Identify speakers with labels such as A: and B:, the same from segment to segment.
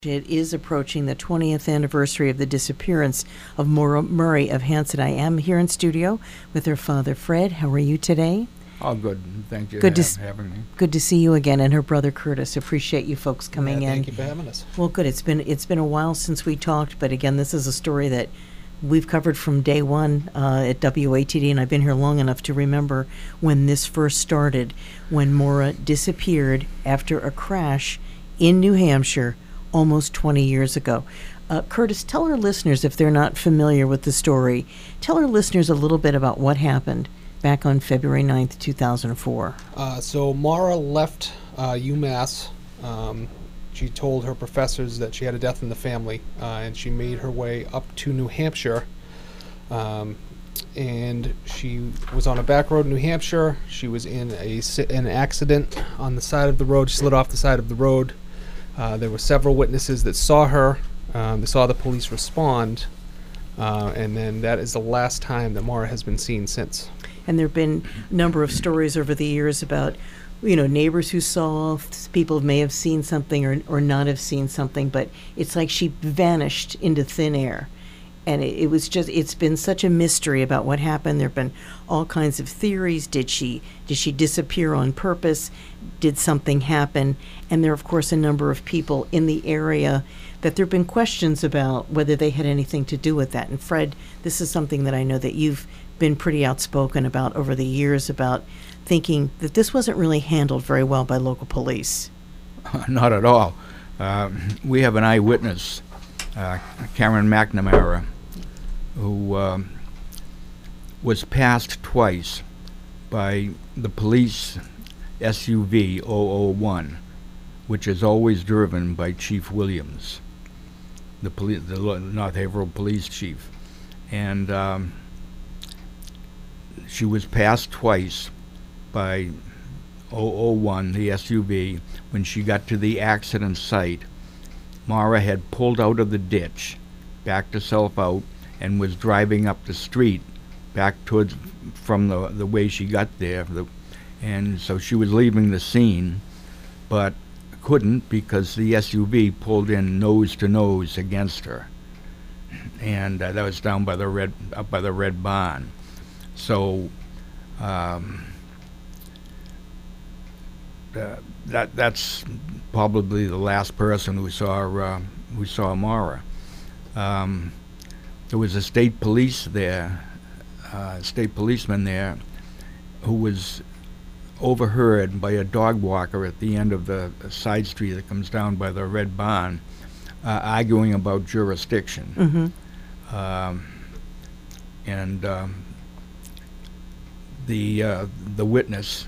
A: It is approaching the 20th anniversary of the disappearance of Maura Murray of Hanson. I am here in studio with her father, Fred. How are you today?
B: Oh, good. Thank you
A: for
B: having me.
A: Good to see you again, and her brother, Curtis. Appreciate you folks coming in.
C: Thank you for having us.
A: Well, good. It's been a while since we talked, but again, this is a story that we've covered from day one at WATD, and I've been here long enough to remember when this first started, when Maura disappeared after a crash in New Hampshire almost 20 years ago. Curtis, tell our listeners, if they're not familiar with the story, tell our listeners a little bit about what happened back on February 9th, 2004.
C: So Maura left UMass. She told her professors that she had a death in the family, and she made her way up to New Hampshire. And she was on a back road in New Hampshire. She was in an accident on the side of the road. She slid off the side of the road. There were several witnesses that saw her. They saw the police respond, and then that is the last time that Maura has been seen since.
A: And there have been a number of stories over the years about, neighbors who saw, people may have seen something or not have seen something, but it's like she vanished into thin air. And it's been such a mystery about what happened. There have been all kinds of theories. Did she disappear on purpose? Did something happen? And there are, of course, a number of people in the area that there have been questions about whether they had anything to do with that. And Fred, this is something that I know that you've been pretty outspoken about over the years, about thinking that this wasn't really handled very well by local police.
B: Not at all. We have an eyewitness, Karen McNamara, who was passed twice by the police SUV 001, which is always driven by Chief Williams, the North Haverhill police chief. And she was passed twice by 001, the SUV. When she got to the accident site, Maura had pulled out of the ditch, backed herself out, and was driving up the street back towards from the way she got there. And so she was leaving the scene, but couldn't because the SUV pulled in nose to nose against her. And that was down by the red barn. So that's probably the last person who saw Maura. There was a state policeman there, who was overheard by a dog walker at the end of the side street that comes down by the red barn, arguing about jurisdiction.
A: Mm-hmm.
B: And the witness,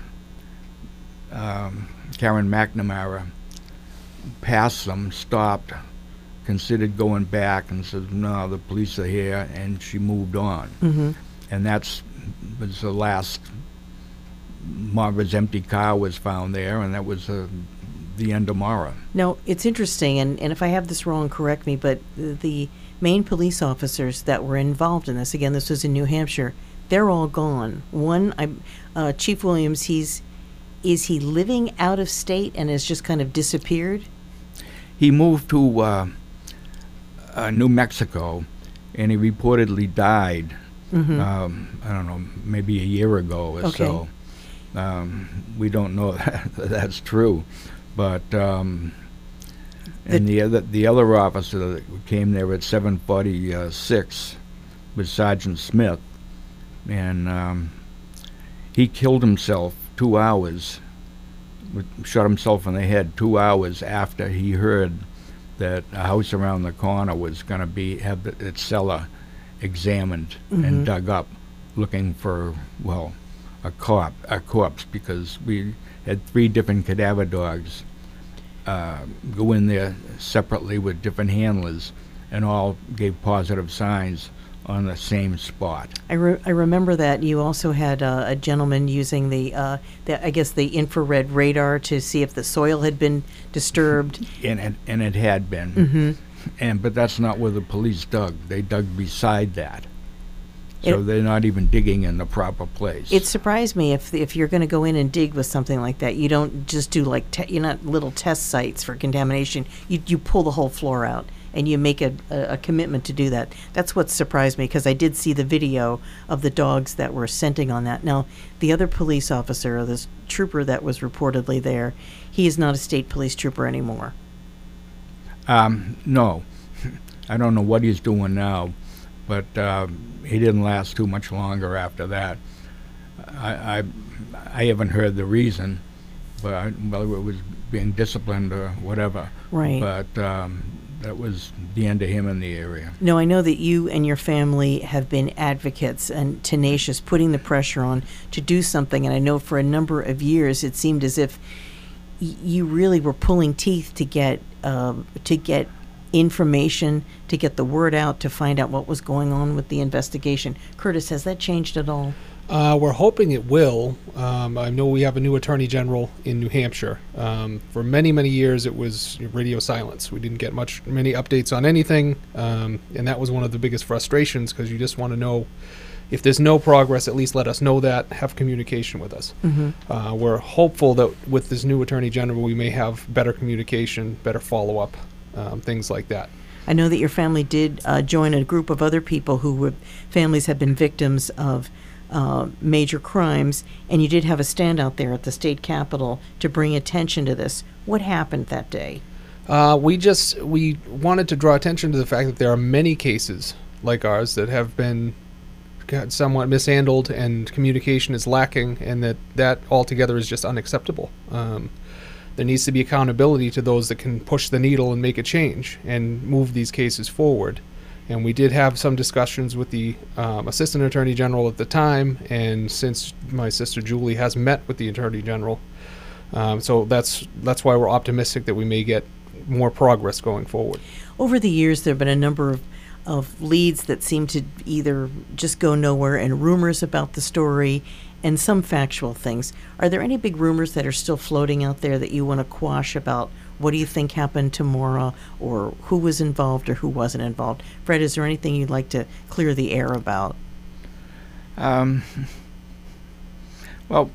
B: Karen McNamara, passed them, stopped, considered going back, and said, "No, the police are here," and she moved on.
A: Mm-hmm.
B: And was the last. Maura's empty car was found there, and that was the end of Maura.
A: Now, it's interesting, and if I have this wrong, correct me, but the main police officers that were involved in this, again, this was in New Hampshire, they're all gone. One, Chief Williams, is he living out of state and has just kind of disappeared?
B: He moved to New Mexico, and he reportedly died,
A: Mm-hmm.
B: I don't know, maybe a year ago or so. We don't know that's true, but and the other officer that came there at 7:46 was Sergeant Smith, and he killed himself 2 hours, shot himself in the head 2 hours after he heard that a house around the corner was going to have its cellar examined,
A: mm-hmm.
B: and dug up, looking for a corpse, because we had 3 different cadaver dogs go in there separately with different handlers, and all gave positive signs on the same spot.
A: I remember that you also had a gentleman using the infrared radar to see if the soil had been disturbed.
B: And it had been.
A: Mm-hmm.
B: But that's not where the police dug. They dug beside that. So
A: It-
B: they're not even digging in the proper place.
A: It surprised me if you're going to go in and dig with something like that, you don't just do like you're not little test sites for contamination. You pull the whole floor out and you make a commitment to do that. That's what surprised me because I did see the video of the dogs that were scenting on that. Now, the other police officer, or this trooper that was reportedly there, he is not a state police trooper anymore.
B: No, I don't know what he's doing now, but he didn't last too much longer after that. I haven't heard the reason, but whether it was being disciplined or whatever.
A: Right.
B: But that was the end of him in the area.
A: No, I know that you and your family have been advocates and tenacious, putting the pressure on to do something. And I know for a number of years it seemed as if you really were pulling teeth to get information, to get the word out, to find out what was going on with the investigation. Curtis, has that changed at all?
C: We're hoping it will. I know we have a new attorney general in New Hampshire. For many, many years, it was radio silence. We didn't get many updates on anything, and that was one of the biggest frustrations because you just want to know if there's no progress, at least let us know that, have communication with us.
A: Mm-hmm.
C: We're hopeful that with this new attorney general, we may have better communication, better follow-up, things like that.
A: I know that your family did join a group of other people families have been victims of major crimes, and you did have a stand out there at the state capitol to bring attention to this. What happened that day?
C: We wanted to draw attention to the fact that there are many cases like ours that have been somewhat mishandled and communication is lacking, and that altogether is just unacceptable. There needs to be accountability to those that can push the needle and make a change and move these cases forward. And we did have some discussions with the Assistant Attorney General at the time, and since my sister Julie has met with the Attorney General, so that's why we're optimistic that we may get more progress going forward.
A: Over the years, there have been a number of leads that seem to either just go nowhere, and rumors about the story, and some factual things. Are there any big rumors that are still floating out there that you want to quash about what do you think happened to Maura, or who was involved or who wasn't involved? Fred, is there anything you'd like to clear the air about?
B: Well,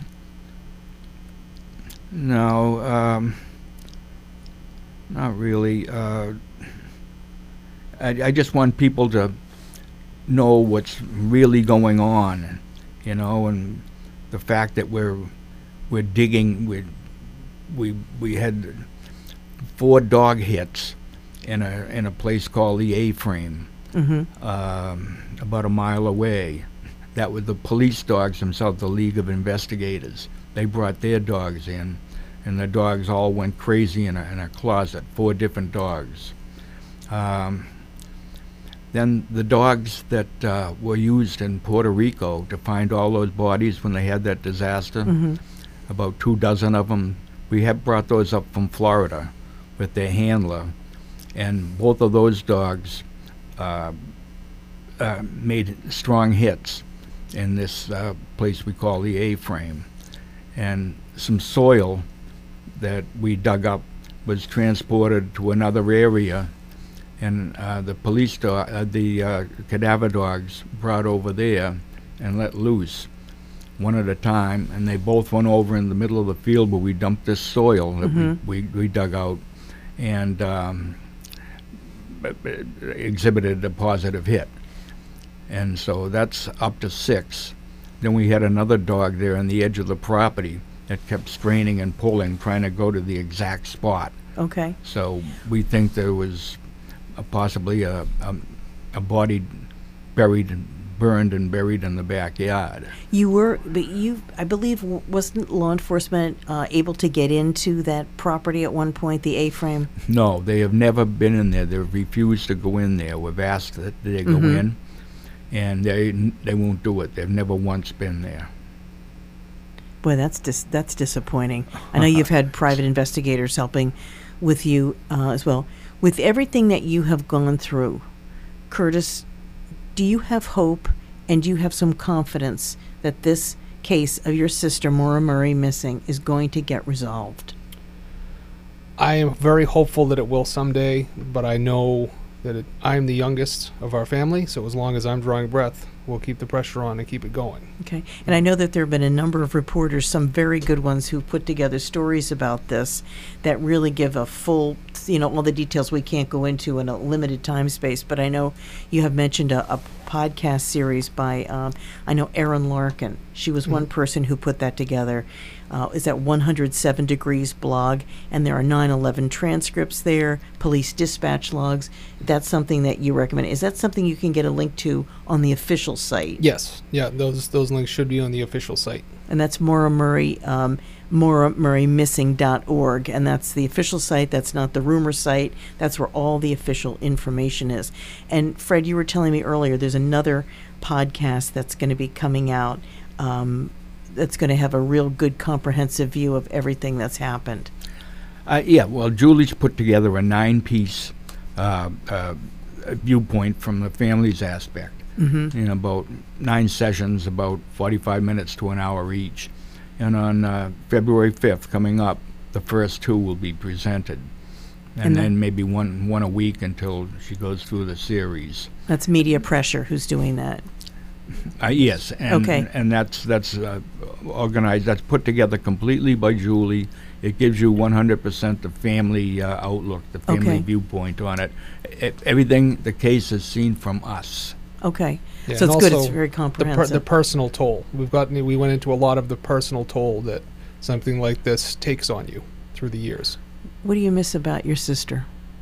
B: no, not really. I just want people to know what's really going on, and the fact that we're digging. We had 4 dog hits in a place called the A-Frame,
A: Mm-hmm.
B: about a mile away. That was the police dogs themselves, the League of Investigators. They brought their dogs in, and the dogs all went crazy in a closet. 4 different dogs. Then the dogs that were used in Puerto Rico to find all those bodies when they had that disaster,
A: Mm-hmm.
B: about 2 dozen of them, we had brought those up from Florida with their handler, and both of those dogs made strong hits in this place we call the A-Frame. And some soil that we dug up was transported to another area, and the cadaver dogs brought over there and let loose one at a time, and they both went over in the middle of the field where we dumped this soil that we dug out, and exhibited a positive hit. And so that's up to 6. Then we had another dog there on the edge of the property that kept straining and pulling, trying to go to the exact spot.
A: Okay.
B: So we think there was possibly a body burned and buried in the backyard.
A: I believe, wasn't law enforcement able to get into that property at one point, the A-Frame?
B: No, they have never been in there. They've refused to go in there. We've asked that they go in, and they won't do it. They've never once been there.
A: Boy, that's disappointing. I know you've had private investigators helping with you as well. With everything that you have gone through, Curtis, do you have hope and do you have some confidence that this case of your sister, Maura Murray, missing is going to get resolved?
C: I am very hopeful that it will someday, but I know I'm the youngest of our family, so as long as I'm drawing breath, we'll keep the pressure on and keep it going.
A: Okay. And I know that there have been a number of reporters, some very good ones, who put together stories about this that really give a full, all the details we can't go into in a limited time space. But I know you have mentioned a podcast series by, I know Erin Larkin. She was one person who put that together. Is that 107 Degrees blog, and there are 9/11 transcripts there, police dispatch logs. That's something that you recommend. Is that something you can get a link to on the official site?
C: Yes, yeah, those links should be on the official site.
A: And that's Maura Murray, MauraMurrayMissing.org, and that's the official site. That's not the rumor site. That's where all the official information is. And Fred, you were telling me earlier there's another podcast that's going to be coming out that's going to have a real good comprehensive view of everything that's happened.
B: Yeah, well, Julie's put together a 9-piece viewpoint from the family's aspect. In about 9 sessions, about 45 minutes to an hour each. And on February 5th, coming up, the first 2 will be presented. And then maybe one a week until she goes through the series.
A: That's Media Pressure who's doing that.
B: Yes, and,
A: Okay.
B: and that's organized. That's put together completely by Julie. It gives you 100% the family outlook, the family
A: Okay.
B: viewpoint on it. Everything, the case is seen from us.
A: Okay.
C: Yeah,
A: So
C: and
A: it's good. It's
C: also
A: very
C: The
A: comprehensive.
C: personal toll. We went into a lot of the personal toll that something like this takes on you through the years.
A: What do you miss about your sister?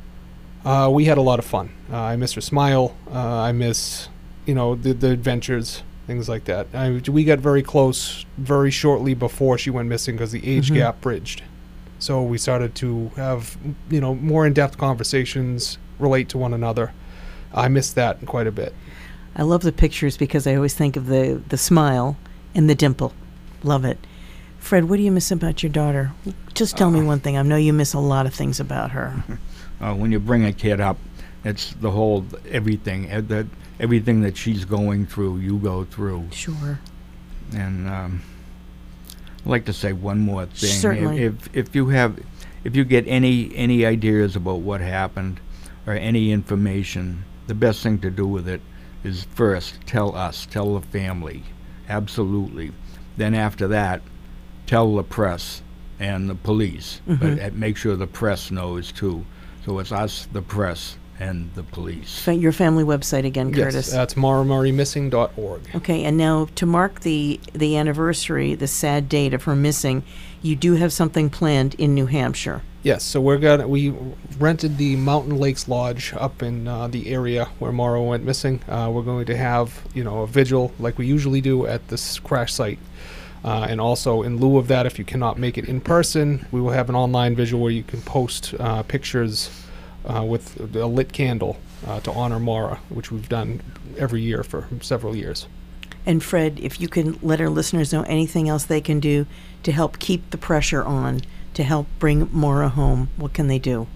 C: We had a lot of fun. I miss her smile. I miss, the adventures, things like that. We got very close very shortly before she went missing because the age gap bridged. So we started to have, more in-depth conversations, relate to one another. I miss that quite a bit.
A: I love the pictures because I always think of the smile and the dimple. Love it. Fred, what do you miss about your daughter? Just tell me one thing. I know you miss a lot of things about her.
B: When you bring a kid up, it's the whole everything. Everything that she's going through, you go through.
A: Sure.
B: And I'd like to say one more thing.
A: Certainly.
B: If you get any ideas about what happened or any information, the best thing to do with it is first tell us, tell the family, absolutely. Then after that, tell the press and the police, but make sure the press knows too. So it's us, the press, and the police.
A: Your family website again, Curtis.
C: Yes, that's MauraMurrayMissing.org.
A: Okay, and now to mark the anniversary, the sad date of her missing, you do have something planned in New Hampshire.
C: Yes, so we rented the Mountain Lakes Lodge up in the area where Maura went missing. We're going to have a vigil like we usually do at this crash site, and also in lieu of that, if you cannot make it in person, we will have an online vigil where you can post pictures with a lit candle to honor Maura, which we've done every year for several years.
A: And Fred, if you can let our listeners know anything else they can do to help keep the pressure on, to help bring Maura home, what can they do?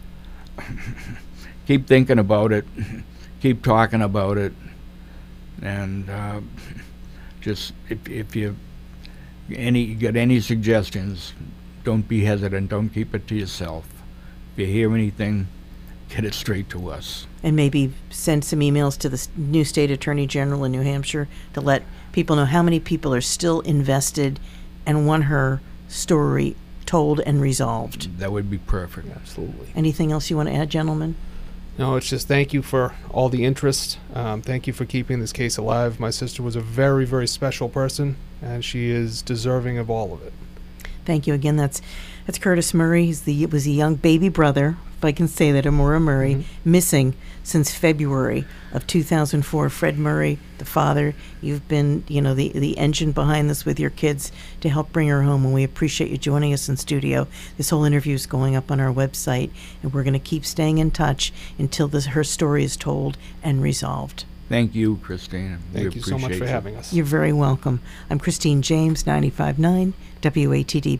B: Keep thinking about it. Keep talking about it. And just if you get any suggestions, don't be hesitant. Don't keep it to yourself. If you hear anything, get it straight to us.
A: And maybe send some emails to the new state attorney general in New Hampshire to let people know how many people are still invested and want her story told and resolved.
B: That would be perfect.
C: Absolutely.
A: Anything else you want to add, gentlemen?
C: No, it's just thank you for all the interest. Thank you for keeping this case alive. My sister was a very, very special person, and she is deserving of all of it.
A: Thank you again. That's Curtis Murray. He was a young baby brother, if I can say that, of Maura Murray, missing since February of 2004. Fred Murray, the father, you've been, the engine behind this with your kids to help bring her home, and we appreciate you joining us in studio. This whole interview is going up on our website, and we're going to keep staying in touch until her story is told and resolved.
B: Thank you, Christine.
C: Thank you so much for having us.
A: You're very welcome. I'm Christine James, 95.9 WATD.